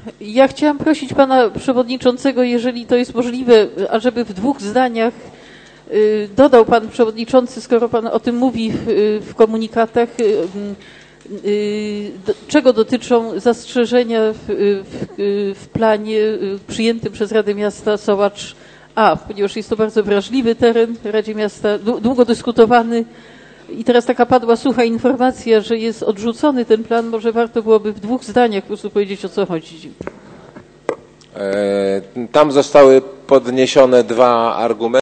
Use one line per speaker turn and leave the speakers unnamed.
Ja chciałam prosić pana przewodniczącego, jeżeli to jest możliwe, ażeby w 2 zdaniach dodał pan przewodniczący, skoro pan o tym mówi w komunikatach, czego dotyczą zastrzeżenia w planie przyjętym przez Radę Miasta Sołacz A, ponieważ jest to bardzo wrażliwy teren w Radzie Miasta, długo dyskutowany i teraz taka padła sucha informacja, że jest odrzucony ten plan. Może warto byłoby w 2 zdaniach po prostu powiedzieć, o co chodzi.
Tam zostały podniesione 2 argumenty.